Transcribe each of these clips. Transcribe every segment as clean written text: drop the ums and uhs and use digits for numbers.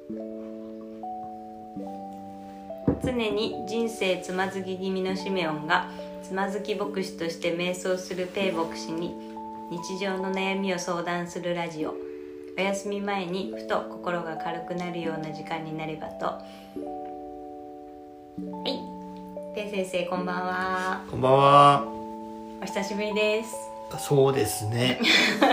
常に人生つまずき気味のシメオンがつまずき牧師として瞑想するペイ牧師に日常の悩みを相談するラジオ。お休み前にふと心が軽くなるような時間になればと。はい、ペイ先生こんばんは。 こんばんは。 お久しぶりです。 そうですね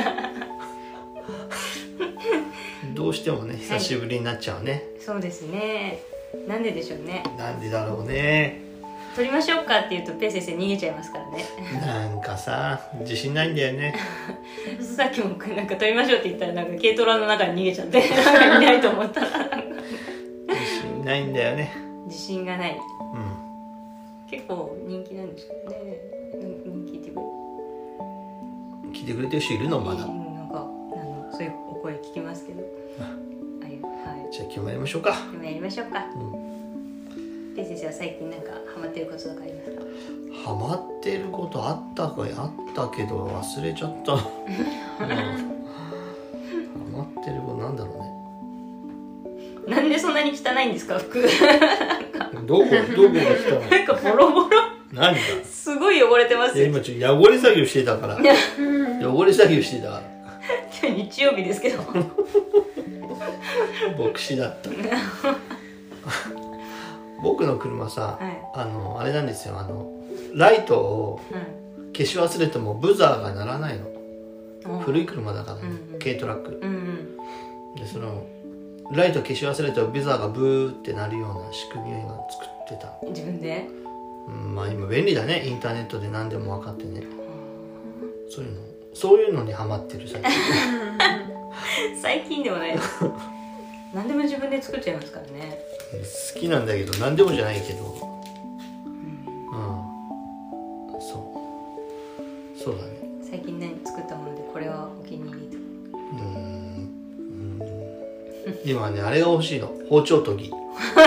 どうしてもね久しぶりになっちゃうね、 そうですね。なんででしょうね。 なんでだろうね。 撮りましょうかって言うとペイ先生逃げちゃいますからねなんかさ自信ないんだよねさっきもなんか撮りましょうって言ったらなんか軽トラの中に逃げちゃってなんかいないと思ったら自信ないんだよね。 自信がない。 うん、 結構人気なんですけどね。人気って聞いてくれてる人いるのまだ。 なんかそういうお声聞きますけどはい、 じゃあ今日もやりましょうか。 今やりましょうか。 うん、 ペイ先生は最近なんかハマってることとかありますか？ ハマってることあったけど忘れちゃった、うん、ハマってることなんだろうね。 なんでそんなに汚いんですか服どこが汚いなんかボロボロ何がすごい汚れてますよ。 今ちょっと汚れ作業してたから汚れ作業してたから今日日曜日ですけど牧師だった僕の車さ、はい、あれなんですよ、ライトを消し忘れてもブザーが鳴らないの、古い車だからね、軽トラック、でそのライト消し忘れてもブザーがブーって鳴るような仕組みを今作ってた。 自分で？ まあ今便利だね、インターネットで何でも分かってね。そういうのにハマってる最近最近でもない何でも自分で作っちゃいますからね。 好きなんだけど何でもじゃないけど、そうだね。 最近何作ったものでこれはお気に入りと今ねあれが欲しいの、包丁研ぎ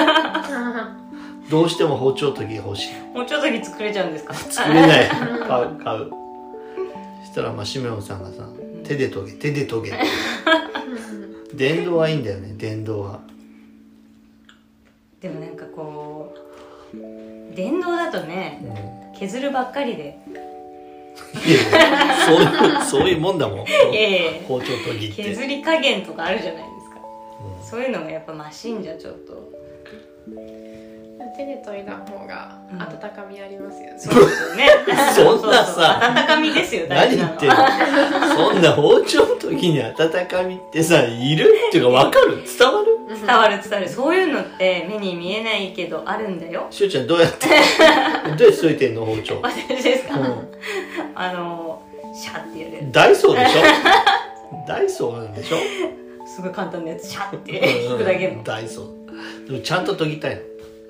どうしても包丁研ぎが欲しい。 包丁研ぎ作れちゃうんですか？ 作れない買うそしたらシメオンさんがさ、手で研げ電動はいいんだよね、電動は。 でもなんかこう電動だとね、削るばっかりでいやそういうもんだもん包丁研ぎって削り加減とかあるじゃないですか、そういうのがやっぱマシンじゃちょっと手で研いだ方が温かみありますよね、 そうですよねそんなさ温かみですよ大事なの。 何言ってんのそんな包丁研ぎに温かみってさいるっていうか分かる？伝わる？ 伝わる。そういうのって目に見えないけどあるんだよ。 しゅうちゃんどうやって研いでんの包丁？ 私ですか？シャッてやる。 ダイソーでしょダイソーなんでしょ？ すごい簡単なやつシャッて引くだけのダイソー。でもちゃんと研ぎたいの。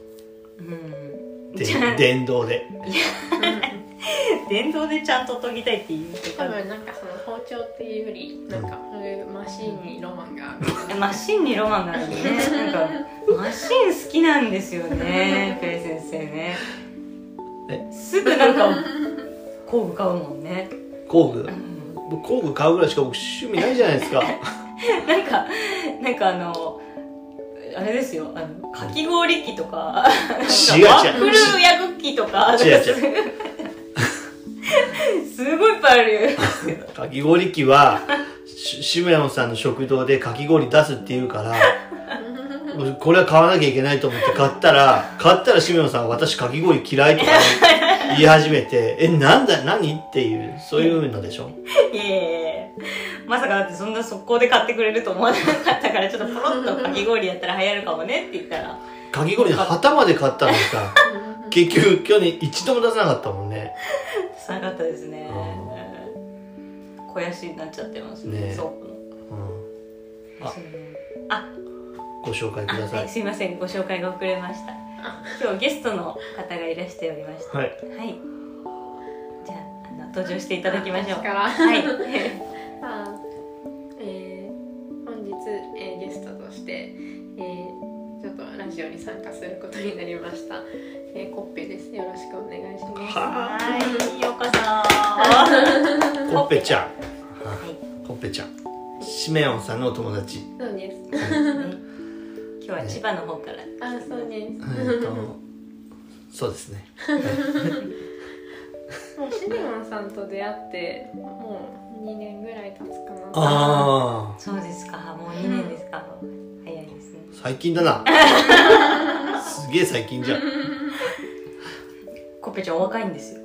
電動で電動でちゃんと研ぎたいっていう多分なんかその包丁っていうよりなんかそういうマシンにロマンがある、 マシンにロマンがあるねなんかマシン好きなんですよねペイ先生ね。すぐなんか工具買うもんね。 工具買うぐらいしか僕趣味ないじゃないですかなんかあれですよ、かき氷機とかワッフル焼く機とかすごいいっぱいあるよかき氷機はシメオンさんの食堂でかき氷出すって言うからこれは買わなきゃいけないと思って買ったらシメオンさんは私かき氷嫌いとか言い始めて何っていうそういうのでしょ。 いやまさかだってそんな速攻で買ってくれると思わなかったからちょっとポロッとかき氷やったら流行るかもねって言ったらかき氷の旗まで買ったのにさ結局去年一度も出さなかったもんね。 出さなかったですね。肥やしになっちゃってますね。そう、 ご紹介ください。 すいません、ご紹介が遅れました。今日ゲストの方がいらしておりまして、はい、じゃあ登場していただきましょう。はい本日、ゲストとして、ちょっとラジオに参加することになりました、コッペです。よろしくお願いします。 はい、ようこそコッペちゃん、コッペちゃんシメオンさんのお友達。 そうです日は千葉の方から、ね、 そうです。 そうですね。 もうシメオンさんと出会ってもう2年ぐらい経つかな。 ああ、 そうですか。もう2年ですか。早いですね。 最近だな。すげえ最近じゃん。 コッペちゃんお若いんですよ。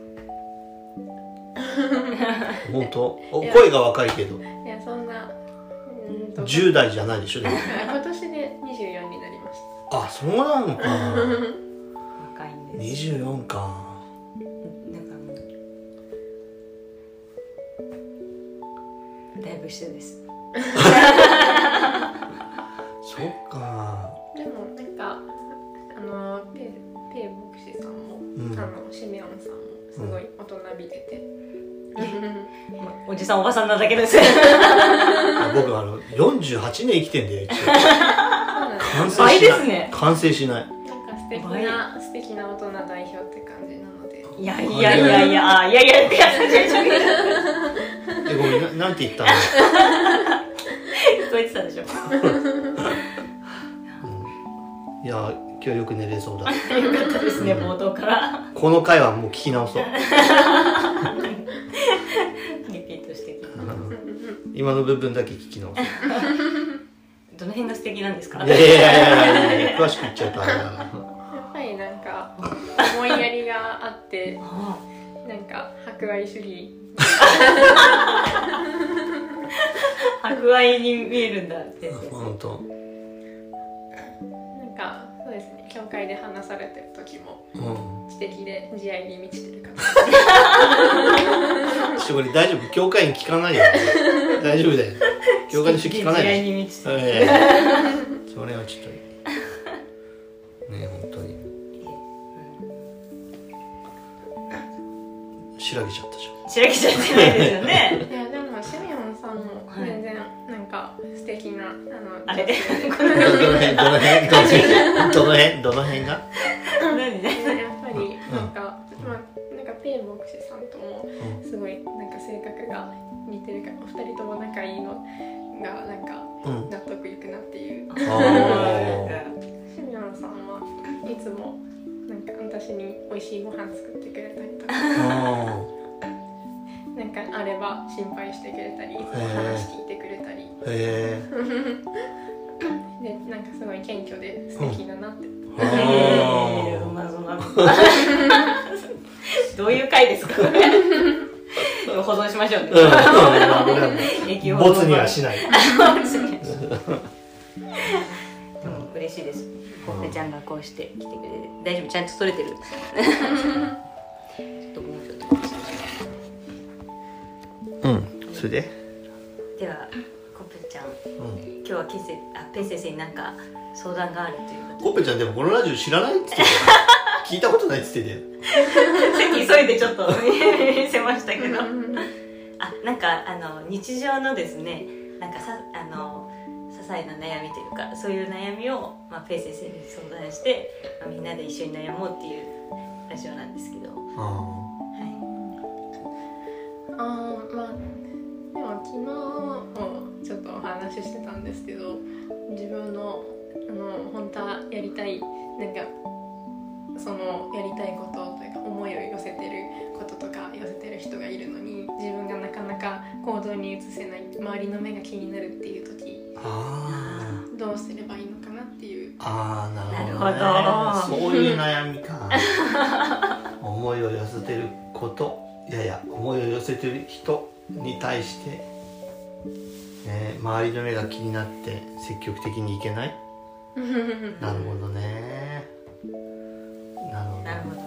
本当？声が若いけど。 いやそんな。 10代じゃないでしょ。 今年で24になりました。 あ、そうなのか。 若いんです。 24か。 なんかもうだいぶ下です。 そっか。 でもなんかペイ牧師さんも、シメオンさんもすごい大人びてて、 おじさんおばさんなだけです。 僕48年生きてんだよ。 倍ですね。 完成しない。 なんか素敵な大人代表って感じなので。 いやごめん、なんて言ったの？ 聞こえてたでしょ。 いや今日よく寝れそうだ。 よかったですね、冒頭から。 この回はもう聞き直そう。 リピートして今の部分だけ聞き直そう。 どの辺が素敵なんですか？ いや詳しく言っちゃうとあれだな。 やっぱりなんか思いやりがあってなんか博愛主義博愛に見えるんだって本当。 なんかそうですね、教会で話されてる時も知的で慈愛に満ちてる方。 これ大丈夫？教会員聞かないよ。大丈夫だよ。教会の人聞かないで。 慈愛に満ちてる。 それはちょっとね、本当にしらけちゃったじゃん。 しらけちゃってないですよね。 いやでもシメオンさんも全然なんか素敵なあれどの辺が？ やっぱりなんかペイ牧師さんともすごいなんか性格が似てるから、お二人とも仲いいのがなんか納得いくなっていう。シメオンさんはいつもなんか私に美味しいご飯作ってくれたりとか。なんかあれば心配してくれたり、話聞いてくれたり。でなんかすごい謙虚で素敵だなって。 どういう回ですか？保存しましょうね。 ボツにはしない。 でも嬉しいです。コッペちゃんがこうして来てくれて、大丈夫？ちゃんと撮れてる？ちょっともうちょっと。 それで？ ではコッペちゃん、今日はペイ先生になんか相談があるということで。 コッペちゃんでもこのラジオ知らないって言ってたよ。聞いたことないって言ってたよ。 さっき急いでちょっと見せましたけど、なんか日常のですね、なんか些細な悩みというか、そういう悩みをペイ先生に相談して、みんなで一緒に悩もうっていうラジオなんですけど。 でも昨日もちょっとお話ししてたんですけど、自分の本当はやりたいなんかそのやりたいことというか思いを寄せてることとか寄せてる人がいるのに、自分がなかなか行動に移せない、周りの目が気になるっていう時、どうすればいいのかなっていう。 なるほど。そういう悩みか。思いを寄せてること、思いを寄せてる人に対して、周りの目が気になって積極的にいけない。なるほどね。なるほど。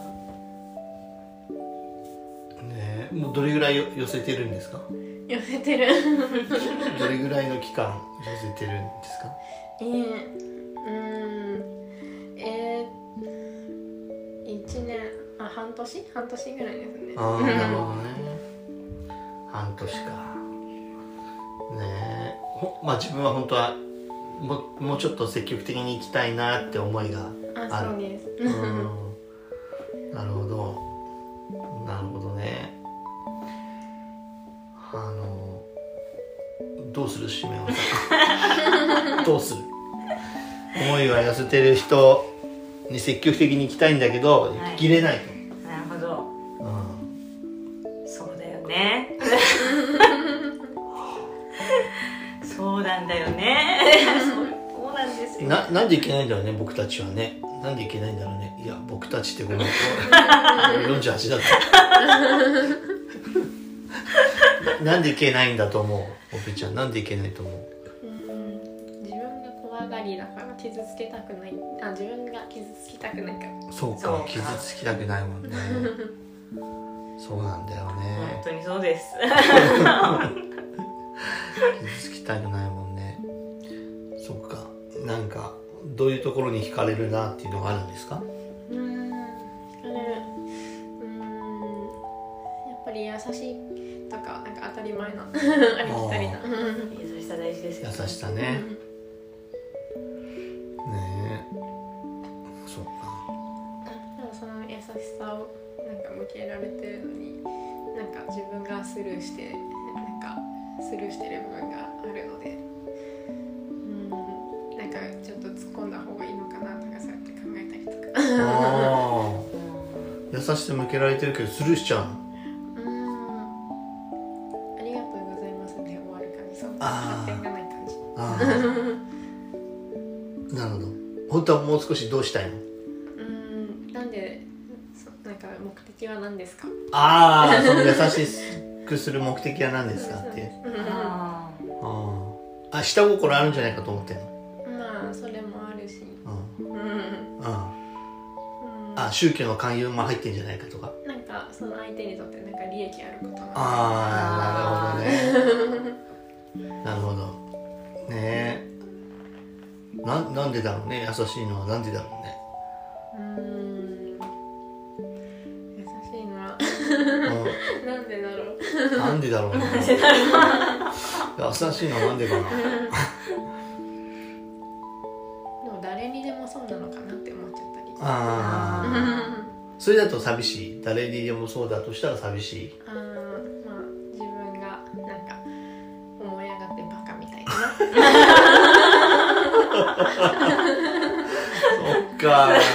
もうどれぐらい寄せてるんですか？ 寄せてる。 どれぐらいの期間寄せてるんですか ？1年、半年ぐらいですね。 なるほどね。半年か。自分は本当はもうちょっと積極的に行きたいなって思いがある。 そうです。 なるほどね。どうする？シメオンさん。どうする？ 思いは痩せてる人に積極的に行きたいんだけど、行ききれないと。 なるほど、そうだよねそうなんだよねそうなんですよ。 なんでいけないんだろうね、僕たちはね。なんでいけないんだろうね。いや、僕たちってごめん48だったなんでいけないんだと思う、おぺちゃん。なんでいけないと思う。 自分が怖がりだから傷つけたくない。自分が傷つきたくないから。 そうか、傷つきたくないもんねそうなんだよね、 本当にそうです傷つきたくないもんね。そっか、なんかどういうところに惹かれるなっていうのがあるんですか。 惹かれる。やっぱり優しいとか、なんか当たり前なありきたりな優しさ大事ですよね。 優しさね、ねえ、そっか。 でもその優しさをなんか向けられてるのに、なんか自分がスルーしてる部分があるので、なんかちょっと突っ込んだ方がいいのかなとか、そうやって考えたりとか優しさ向けられてるけどスルーしちゃうの。 ありがとうございますね、終わる感じ。そう発展がない感じ。 なるほど。本当はもう少しどうしたいの。 なんでなんか目的は何ですか。 その優しくする目的は何ですかって下心あるんじゃないかと思ってんの。 まあそれもあるし、 宗教の勧誘も入ってんじゃないかとか。 なんかその相手にとってなんか利益あることななるほどねなるほどね。なんでだろうね、優しいのは。なんでだろうね。 優しいのはなんでだろうなんでだろうね優しいのはなんでかなでも誰にでもそうなのかなって思っちゃったり。 それだと寂しい。誰にでもそうだとしたら寂しい。 まあ自分がなんか思い上がってバカみたいなそっか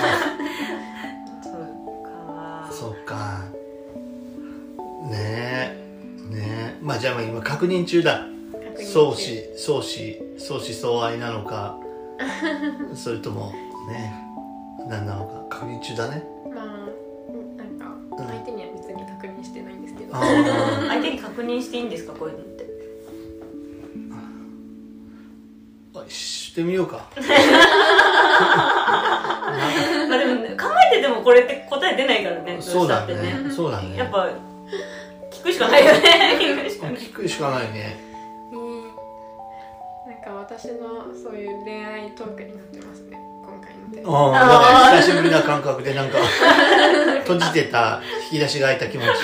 そっかねえ。まあじゃあ今確認中だ。相思相愛なのかそれともね何なのか確認中だね。 まあなんか相手には別に確認してないんですけど相手に確認していいんですか、こういうのって。 してみようかまあでも、ね、考えててもこれって答え出ないからね。 そうだね。そうだね。 やっぱ聞くしかないよね聞くしかないね。 なんか私のそういう恋愛トークになってますね、今回のテーマ。 だから久しぶりな感覚でなんか閉じてた引き出しが開いた気持ち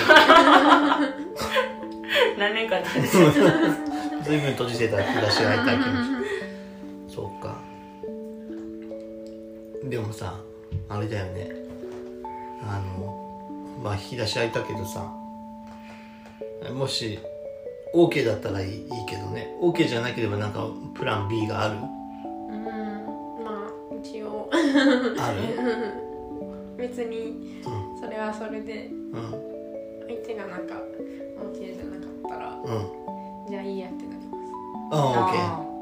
何年間って随分閉じてた引き出しが開いた気持ちそうか。でもさ、あれだよね、まあ引き出し開いたけどさ、もし OK だったらいいけどね。 OK じゃなければなんかプラン B がある。 まあ一応ある別にそれはそれで、相手がなんか OK じゃなかったら、じゃあいいやってなります。 OK。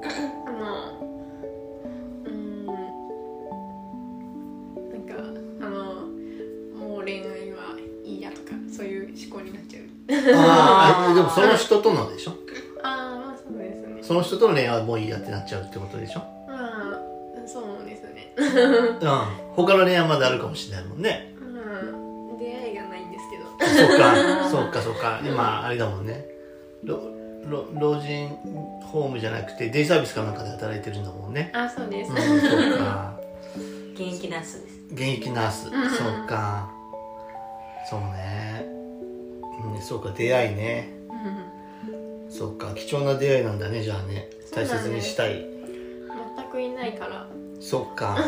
なんかもう恋愛はいいやとかそういう思考になっちゃう。 でもその人とのでしょ。 まあそうですね。 その人との恋愛はもういいやってなっちゃうってことでしょ。 そうですね。 他の恋愛まであるかもしれないもんね。 出会いがないんですけど。 そうか。今あれだもんね。老人ホームじゃなくてデイサービスかなんかで働いてるんだもんね。 そうです。 そうか。 現役ナースです。 現役ナース。そうか。そうね。そうか、出会いね。そうか、貴重な出会いなんだね、じゃあね。大切にしたい。 全くいないから。 そっか。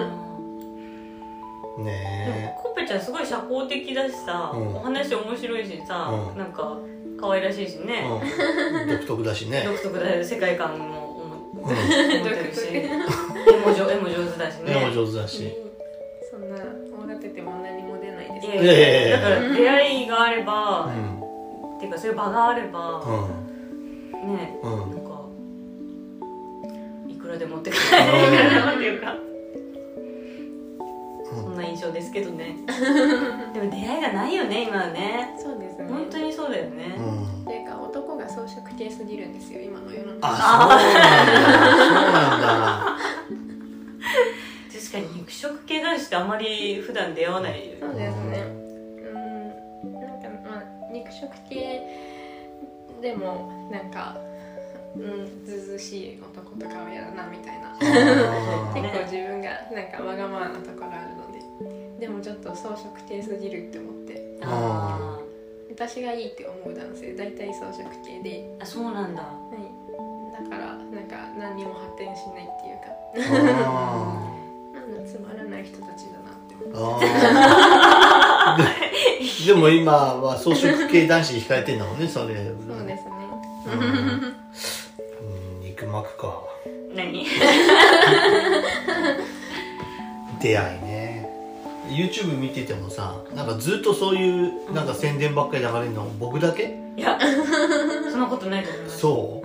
ねえ。 コッペちゃんすごい社交的だしさ、お話面白いしさ、なんか可愛らしいしね。 独特だしね。 独特だよ、世界観も思ってるし。 絵も上手だしね。 絵も上手だし、 そんな大立てても何も出ないです。 いやいやだから出会いがあれば、っていうかそういう場があれば、ね、なんかいくらでもって感じ、いくらでもっていうか、そんな印象ですけどね。でも出会いがないよね今はね。 そうですね。 本当にそうだよね。 っていうか男が装飾系すぎるんですよ今の世の中。 あ、そうなんだ。 確かに肉食系男子ってあまり普段出会わないよね。 そうですね。なんかまあ肉食系でもなんかずうずうしい男とかは嫌だなみたいな。結構自分がなんかわがままなところあるので、でもちょっと装飾系すぎるって思って。私がいいって思う男性大体装飾系で。 あ、そうなんだ。 はい。だからなんか何にも発展しないっていうか。つまらない人たちだなって思ってでも今は装飾系男子に惹かれてんだもんね、それ。 そうですね。 肉まくか。 何出会いね。 YouTube 見ててもさ、なんかずっとそういうなんか宣伝ばっかり流れるの僕だけ？ いやそんなことないと思います。 そう、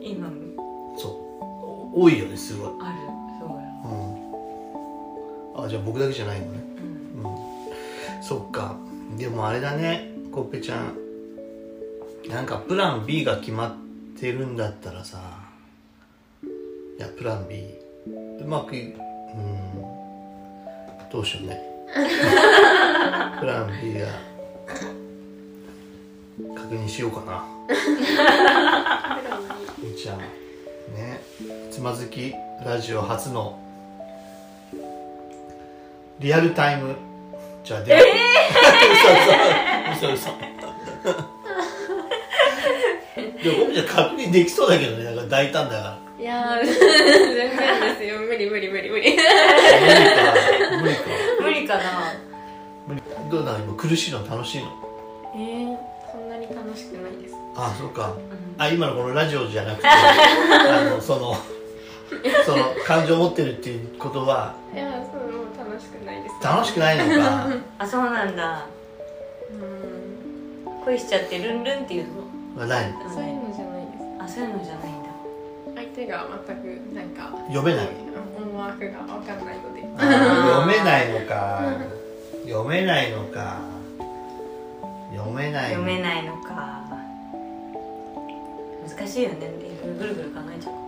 今そう多いよね、すごいある。 あ、じゃあ僕だけじゃないのね。そっか。でもあれだね、コッペちゃん、なんかプラン B が決まってるんだったらさ、いやプラン B うまくどうしようね。プラン B が確認しようかな。じゃあね、つまずきラジオ初のリアルタイム、じゃあ嘘でも僕じゃ確認できそうだけどね、なんか大胆だから。 いやー全然ですよ。無理無理かな。 どうなの今、苦しいの楽しいの？ そんなに楽しくないです。 あ、そうか。今のこのラジオじゃなくてその感情を持ってるっていうことは、 いや、そう、楽しくないです。 楽しくないのか。 あ、そうなんだ。恋しちゃってルンルンっていうのはない。 そういうのじゃないです。 あ、そういうのじゃないんだ。 相手が全くなんか読めない、 思惑が分かんないので。 読めないのか。読めないのか。 難しいよね。ぐるぐる考えちゃう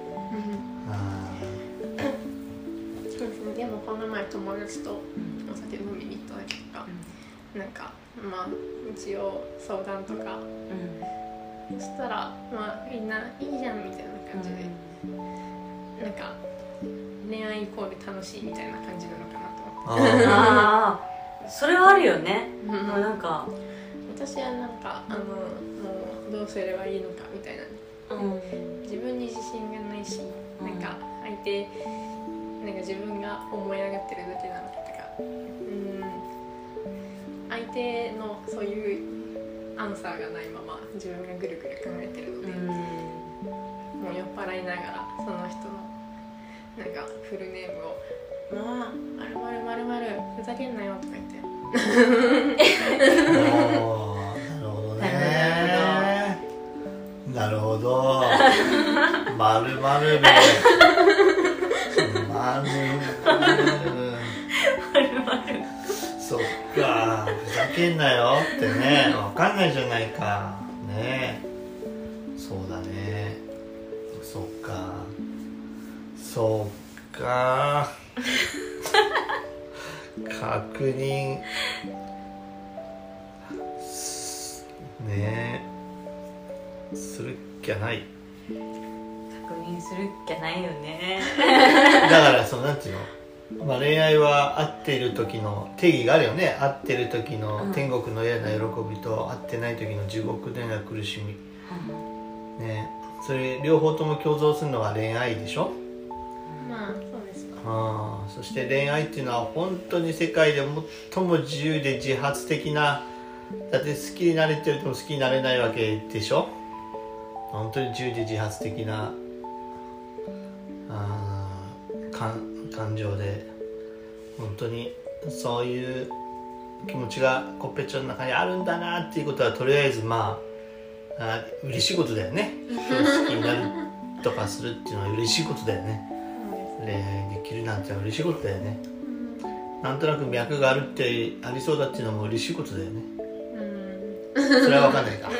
からね。 そうですね。でもこの前友達とお酒飲みに行った時とか、なんかまあ一応相談とか、そしたらまあみんないいじゃんみたいな感じで、なんか恋愛イコール楽しいみたいな感じなのかなと思って。 ああ、それはあるよね。もうなんか私はなんかもうどうすればいいのかみたいな、自分に自信がないし、なんか相手なんか自分が思い上がってるだけなのかとか、相手のそういうアンサーがないまま自分がぐるぐる考えてるので、もう酔っ払いながらその人のなんかフルネームを「まあ〇〇ふざけんなよ」とか言って。 なるほど。〇〇でそっか、ふざけんなよってね、わかんないじゃないかね。そうだね。そっか確認ねするっきゃない。 確認するっきゃないよね。 だからなんていうの、恋愛は合っている時の定義があるよね。合ってる時の天国のような喜びと、合ってない時の地獄のような苦しみ、ね、それ両方とも共存するのが恋愛でしょ。 まあそうですか。 そして恋愛っていうのは本当に世界で最も自由で自発的な、だって好きになれてるとも好きになれないわけでしょ。本当に自由で自発的な感情で本当にそういう気持ちがコッペちゃんの中にあるんだなっていうことはとりあえず嬉しいことだよね。好きになるとかするっていうのは嬉しいことだよね。恋愛できるなんて嬉しいことだよね。なんとなく脈がありそうだっていうのも嬉しいことだよね。それは分かんないか。 分か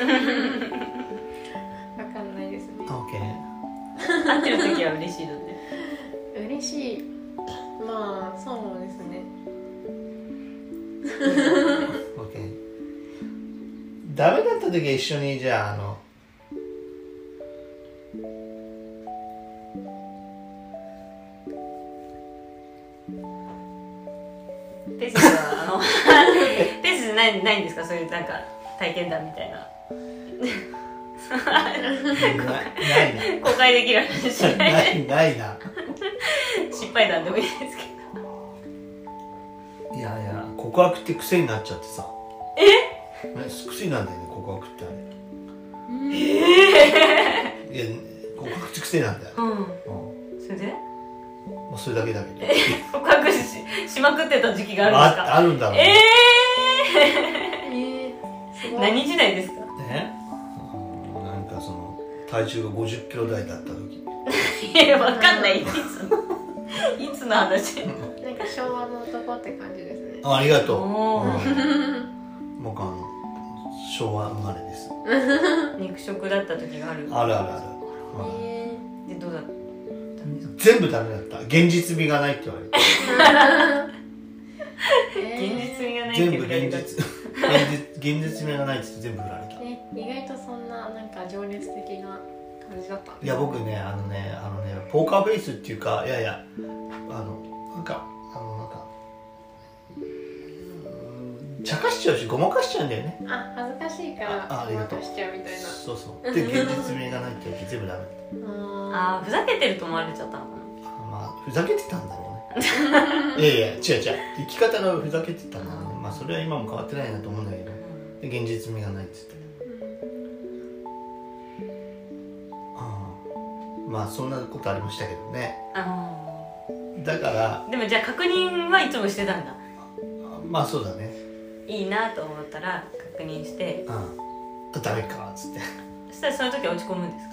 んないですね。 OK。 会ってる時は嬉しいので。 嬉しい。まあそうですね。 OK。ダメだった時は一緒にじゃあペースはペースないんですか、そういうなんか体験談みたいな。 ないな。 公開できる話ないな。 失敗談でもいいですけど。 いや告白って癖になっちゃってさ。癖なんだよね、告白ってあれ。いや告白って癖なんだよ。 それでそれだけだけど。 告白 しまくってた時期があるんですか。 あるんだろう。 すごい。 何時代ですか。 なんかその体重が50キロ台だった時。 わかんない。いつの話。 なんか昭和の男って感じですね。 ありがとう。僕昭和生まれです。 肉食だった時がある。 ある。 でどうだったんですか。 全部ダメだった。現実味がないって言われて。 現実味がないって全部言われた。 現実味がないって言って全部振られた。 意外とそんななんか情熱的な感じだったんです。 いや僕ねポーカーフェイスっていうかなんか茶化しちゃうしごまかしちゃうんだよね。 恥ずかしいからごまかしちゃうみたいな。 そうで現実味がないって言って全部ダメだった。 ふざけてると思われちゃったのかな。 ふざけてたんだろうね。いや違う生き方がふざけてたんだろうね。それは今も変わってないなと思うんだけど、現実味がないって言ってた。そんなことありましたけどね。だからでもじゃあ確認はいつもしてたんだ。 そうだね。 いいなと思ったら確認して、 ダメかっつって。 そしたらその時は落ち込むんですか。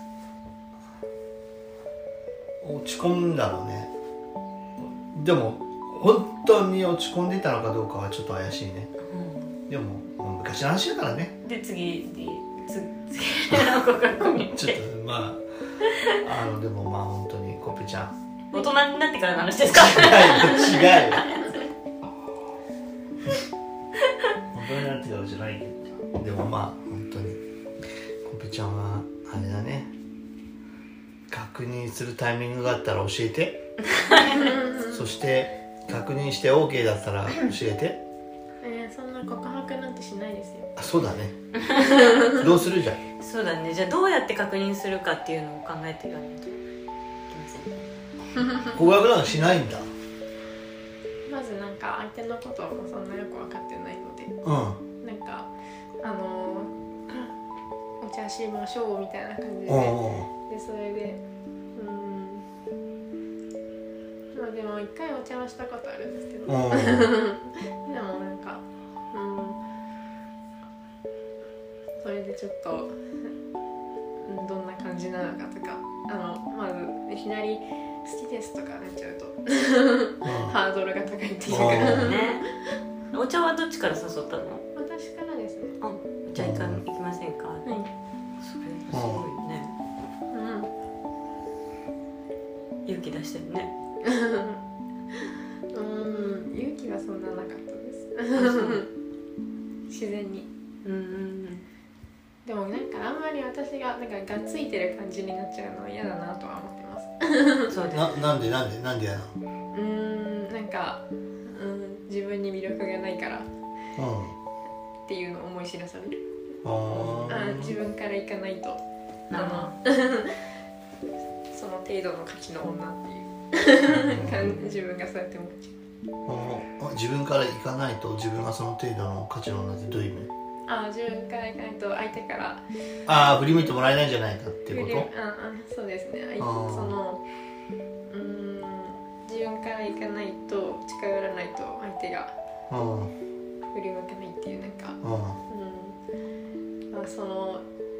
落ち込むんだろうね。でも本当に落ち込んでたのかどうかはちょっと怪しいね。でも昔の話だからね。 で次の告白にちょっとでも本当にコッペちゃん大人になってからの話ですか。 違う大人になってからじゃないけど、でも本当にコッペちゃんはあれだね。確認するタイミングがあったら教えて。そして確認して OK だったら教えて。 そんな告白なんてしないですよ。 そうだね。どうするじゃん。 そうだね。じゃあどうやって確認するかっていうのを考えていかないといけませんね。 告白なんかしないんだ。 まずなんか相手のこともそんなよく分かってないので、なんかお茶しましょうみたいな感じで、それででも一回お茶はしたことあるんですけど、でもなんかそれでちょっとどんな感じなのかとか、まずいきなり好きですとかなっちゃうとハードルが高いっていうかね。お茶はどっちから誘ったの？ 私からですね。 じゃあ行きませんか。それすごいね。勇気出してるね。 勇気はそんななかったです。自然に。でもなんかあんまり私がなんかがっついてる感じになっちゃうのは嫌だなとは思ってます。 そうです。 なんで嫌なの？ なんか自分に魅力がないからっていうのを思い知らされる。自分から行かないとその程度の価値の女っていう自分がそうやって思っちゃう。 自分から行かないと自分がその程度の価値の女ってどういう意味？ 自分から行かないと相手から振り向いてもらえないんじゃないかっていうこと？ そうですね。自分からいかないと近寄らないと相手が振り向かないっていうなんか、その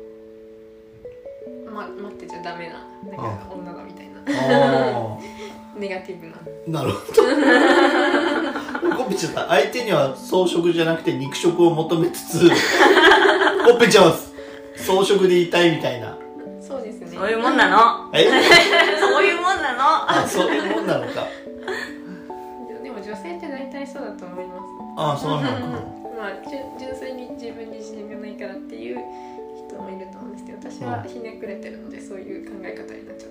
待ってちゃダメななんか女だみたいなネガティブな。 なるほど。コッペちゃん相手には草食じゃなくて肉食を求めつつコッペちゃんは草食でいたいみたいな。 そうですね。 そういうもんなの。そういうもんなの。 あ、そういうもんなのか。 でも女性って大体そうだと思います。 あ、そうなのか。 まあ純粋に自分に自信がないからっていう人もいると思うんですけど、私はひねくれてるのでそういう考え方になっちゃって。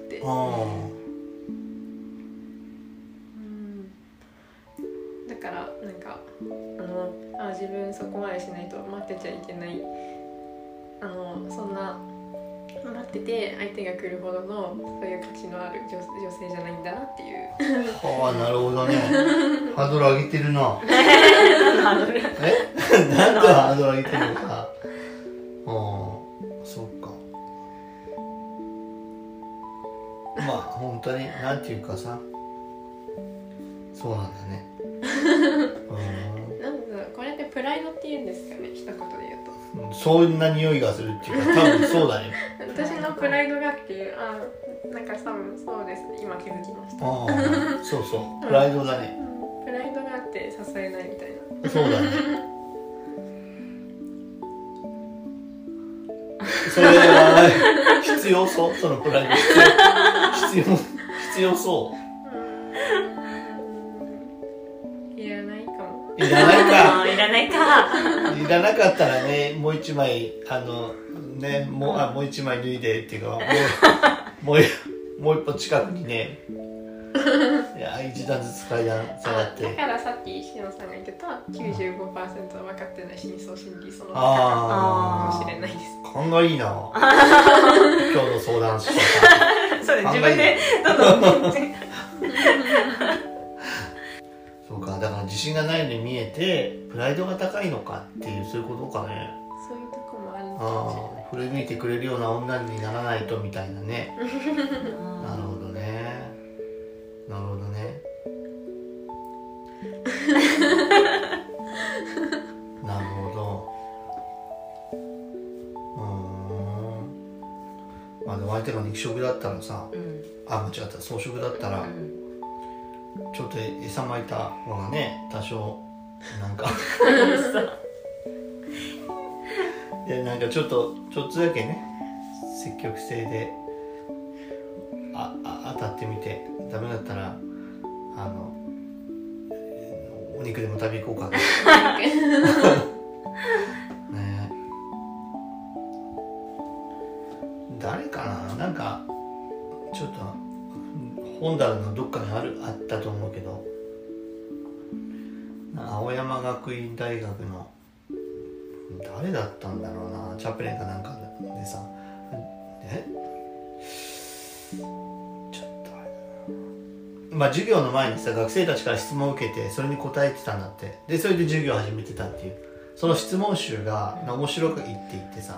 だからなんか自分そこまでしないと待ってちゃいけない。そんな待ってて相手が来るほどのそういう価値のある女性じゃないんだなっていう。 はあ、なるほどね。ハードル上げてるな。なんでハードル上げてるのか。そっか。まあ本当になんていうかさ、そうなんだね。 なんだこれってプライドって言うんですかね、一言で言うと。 そんな匂いがするっていうか、多分そうだね。 私のプライドがっていう、なんか多分そうですね、今気づきました。 そうそう、プライドだね。 プライドがあって支えないみたいな。 そうだね。それは必要そう、そのプライド必要そう。 いらないかも。 いらないか。 いらないか。 いらなかったらね、もう一枚ね、もう一枚脱いでっていうか、もう一歩近くにね、いや一段ずつ階段下がって。 だからさっきしのさんが言ってた 95% は分かってない深層心理、そのかもしれないです。 勘がいいな。今日の相談者さん。 そうです、自分でどんどんそうか、だから自信がないのに見えてプライドが高いのかっていう、そういうことかね。 そういうとこもあるのかもしれない。 振り向いてくれるような女にならないとみたいなね。なるほどね。なるほどね。なるほど。まあでも相手が肉食だったらさ、間違った、草食だったら、ちょっと餌まいた方がね、多少なんかでなんかちょっとだけね、積極性で当たってみて、ダメだったらお肉でも食べ行こうかな。ね、誰かな、なんかちょっと本棚のどっかにあったと思うけど、青山学院大学の誰だったんだろうな、チャプレンかなんかでさ、ちょっとあれだな、まあ授業の前にさ、学生たちから質問を受けてそれに答えてたんだって。でそれで授業を始めてたっていう、その質問集が面白いって言ってさ、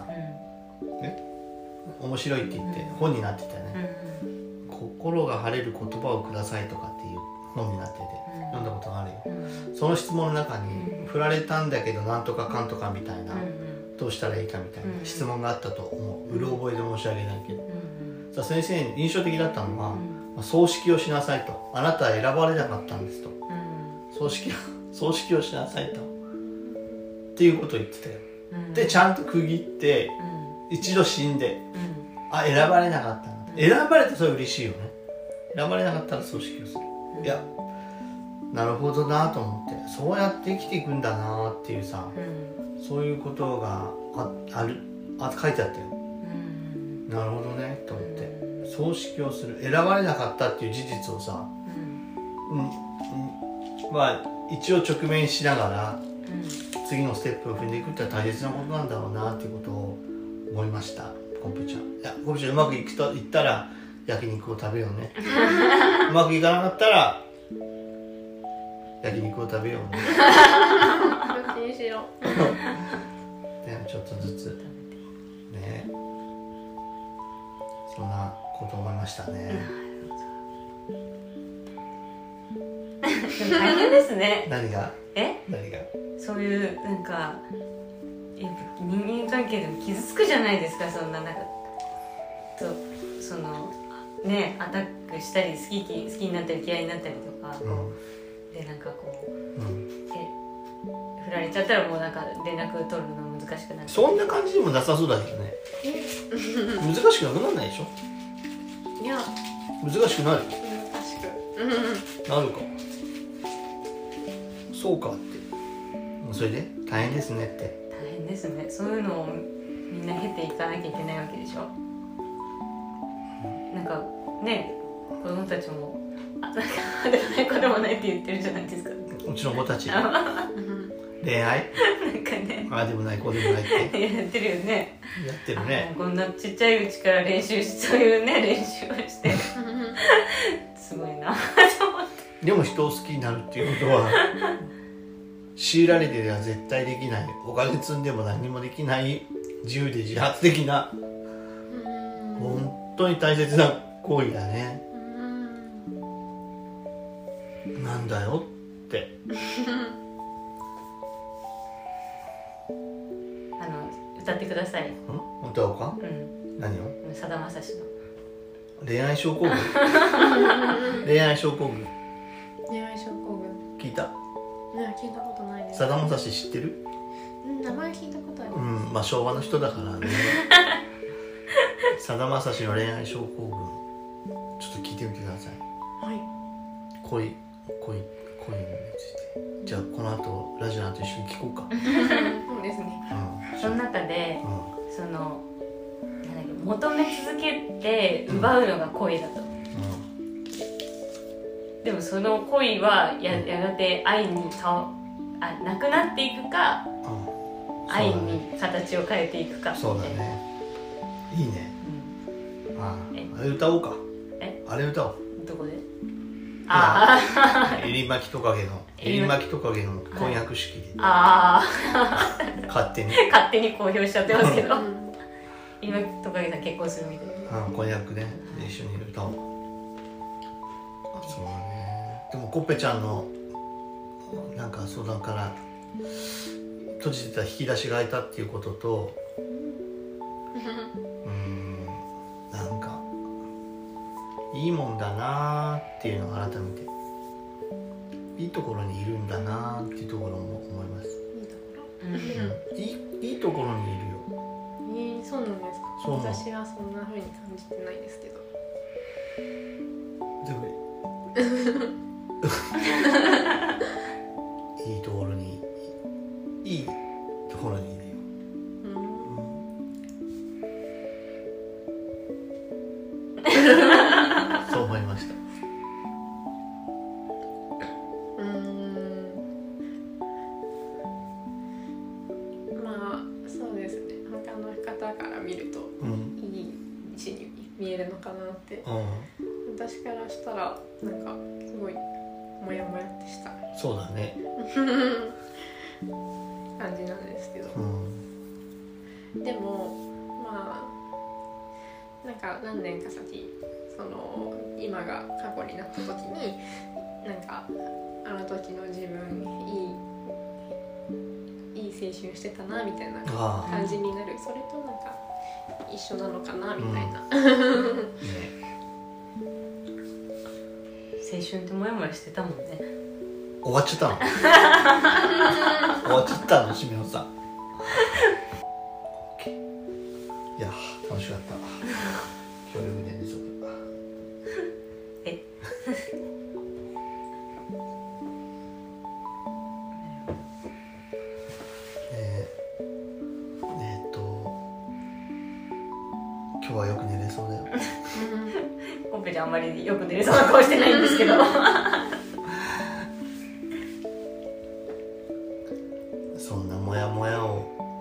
面白いって言って本になってたよね。心が晴れる言葉をくださいとかっていう本になってて、読んだことがあるよ。その質問の中に、振られたんだけどなんとかかんとかみたいな、どうしたらいいかみたいな質問があったと思う。うろ覚えで申し訳ないけど、さあ先生に印象的だったのは、葬式をしなさいと。あなたは選ばれなかったんですと。葬式をしなさいと。っていうことを言ってたよ。でちゃんと区切って、一度死んで、選ばれなかったんだ。選ばれたらそれ嬉しいよね。選ばれなかったら葬式をする。いや、なるほどなと思って、そうやって生きていくんだなっていうさ、そういうことが書いてあったよ。なるほどねと思って、葬式をする、選ばれなかったっていう事実をさ、まあ一応直面しながら、次のステップを踏んでいくってのは大切なことなんだろうなっていうことを思いました。コンペちゃん、いやコンペちゃんうまくいったら焼肉を食べようね。うまくいかなかったら焼肉を食べようね。 どっちにしよう。 でもちょっとずつね、そんなこと思いましたね。 も大変ですね。 何がそういうなんかやっぱ人間関係でも傷つくじゃないですか。そんななんかそのねアタックしたり好きになったり嫌いになったりとか、でなんかこう、振られちゃったらもうなんか連絡取るの難しくなる。 そんな感じでもなさそうだけどね。難しくなくならないでしょ。 いや難しくなる。 難しくなるか。そうかって。それで大変ですねって。 大変ですね。そういうのをみんな経ていかなきゃいけないわけでしょ。なんかね子供たちもなんかあでもないこともないって言ってるじゃないですか。 うちの子たち恋愛なんかねあでもないこうでもないってやってるよね。 やってるね。 こんなちっちゃいうちから練習してそういうね練習をしてすごいなと思って。 でも人を好きになるっていうことは強いられてでは絶対できない、お金積んでも何もできない自由で自発的な本当に大切な行為だね。なんだよって歌ってください。 歌おうか。何を？ さだまさしの恋愛症候群恋愛症候群聞いた？ 聞いたことないです。 さだまさし知ってる？ 名前聞いたことあります。 まあ昭和の人だからねさだまさしの恋愛症候群ちょっと聞いてみてください。 はい。 恋について。じゃあこの後ラジオの後一緒に聞こうか。 そうですね。 その中で、その求め続けて奪うのが恋だと、でもその恋はやがて愛になくなっていくか、愛に形を変えていくか。 そうだね。いいね。あれ歌おうか。あれ歌おう。 どこで？ エリマキトカゲの婚約式で勝手に公表しちゃってますけどエリマキトカゲさん結婚するみたいな。 婚約で一緒に歌おう。そうだね。でもコッペちゃんのなんか相談から閉じてた引き出しが開いたっていうこととなんかいいもんだなっていうのを改めていいところにいるんだなっていうところも思います。いいところにいるよ。 そうなんですか。私はそんな風に感じてないですけど。 でもいいところにいるよ。そう思いました。 まあそうですね。他の方から見るといい位置に見えるのかなって。私からしたらなんかすごいモヤモヤってした。 そうだね。 感じなんですけど。でもまあなんか何年か先。今が過去になった時になんかあの時の自分いい青春してたなみたいな感じになる。それとなんか一緒なのかなみたいな、青春ってモヤモヤしてたもんね。 終わっちゃったの終わっちゃったのしめおさん。いや楽しかった協力でね。今日はよく寝れそうだよ。 コッペちゃんあんまりよく寝れそうな顔してないんですけどそんなモヤモヤを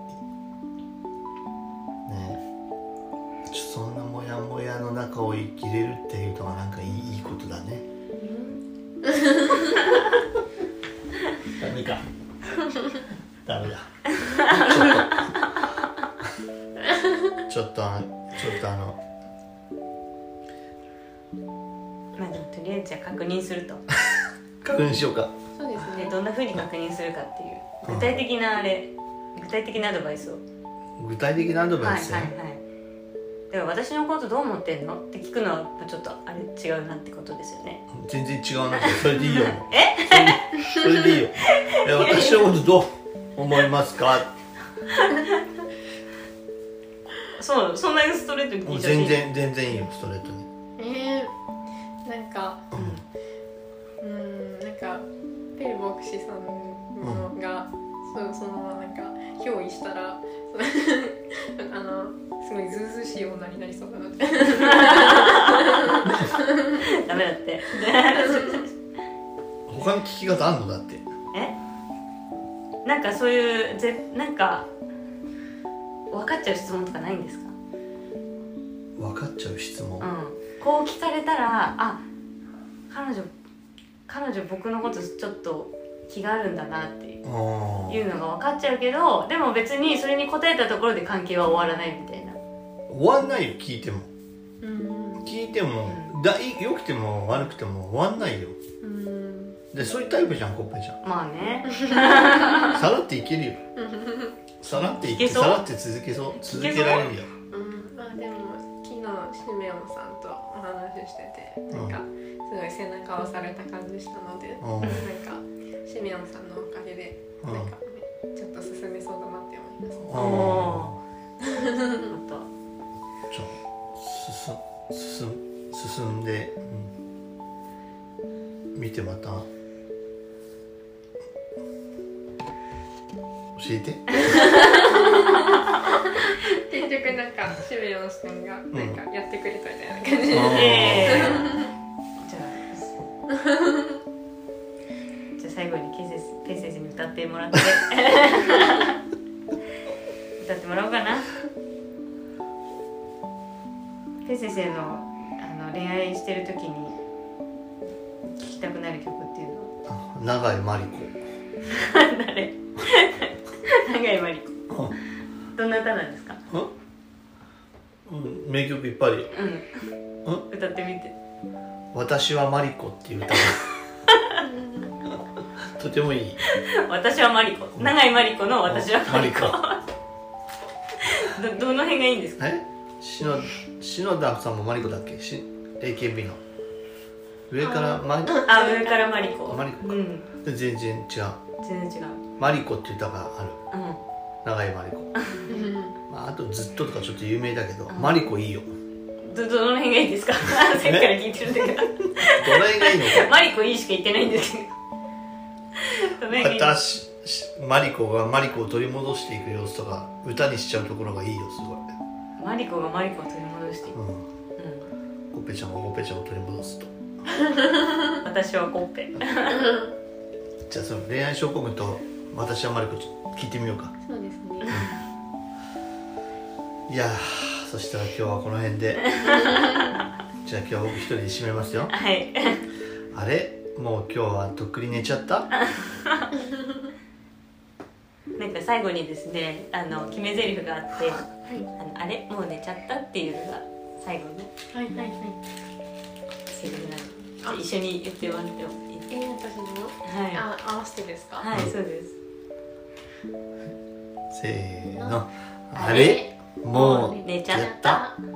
ね、そんなモヤモヤの中を生きれるっていうのはなんかいいことだね。ダメか。ダメだ。ちょっとまあでもとりあえずじゃあ確認すると確認しようか。 そうですね。 どんな風に確認するかっていう具体的なアドバイスを。 具体的なアドバイス、 はいはいはい。だから私のことどう思ってんのって聞くのはちょっとあれ違うなってことですよね。 全然違うな。それでいいよ。それでいいよ。私のことどう思いますか。 そんなにストレートに聞いちゃっていい？ 全然いいよ、ストレートに。 なんかなんかペイ牧師さんが、そのなんか憑依したらすごいずうずうしい女になりそうだなって。 ダメだって他の聞き方あんの？だってなんかそういうなんか分かっちゃう質問とかないんですか？ 分かっちゃう質問、 こう聞かれたら彼女僕のことちょっと気があるんだなっていうのが分かっちゃうけど、でも別にそれに答えたところで関係は終わらないみたいな。 終わんないよ、聞いても、良くても悪くても終わんないよ。でそういうタイプじゃん、コッペちゃん。 まあねさらっていけるよ。さらっていけ、さらって続けられるよ。 でも昨日シメオンさんとお話ししてて、なんかすごい背中を押された感じしたので、なんかシメオンさんのおかげでなんか、ちょっと進めそうだなって思います。 じゃあ進んで、見てまた教えて。 結局なんかシメオンさんがなんかやってくれたみたいな感じで、 じゃあ最後にペイ先生に歌ってもらって歌ってもらおうかな。ペイ先生の恋愛してる時に聴きたくなる曲っていうのは？ 永井真理子。 誰？永井真理子。どんな歌なんですか？ 名曲いっぱいあるよ。 歌ってみて。 私はマリコっていう歌がとてもいい。 私はマリコ。永井真理子の私はマリコ。どの辺がいいんですか？ 篠田さんもマリコだっけ？AKB の上からマリコ。 上からマリコ。 マリコか。全然違う。 全然違う。 マリコっていう歌がある。長いマリコ。あとずっととかちょっと有名だけど、マリコいいよ。 どの辺がいいですか？さっきから聞いてるんだけど。どの辺がいいのか。 マリコいいしか言ってないんですけど。 マリコがマリコを取り戻していく様子とか歌にしちゃうところがいいよ、すごい。 マリコがマリコを取り戻していく。 コッペちゃんがコッペちゃんを取り戻すと。 私はコッペ。 じゃあその恋愛症候群と私はマリコ聞いてみようか。 そうですね。 いやそしたら今日はこの辺でじゃあ今日は僕一人で締めますよ。 はい。 あれもう今日はとっくに寝ちゃった？ なんか最後にですね決め台詞があって、あれもう寝ちゃったっていうのが最後のセリフなんで、一緒に言ってもらってもいい？ 私も？はい。合わせてですか？ はい、そうです。 せーの。あれもう寝ちゃった。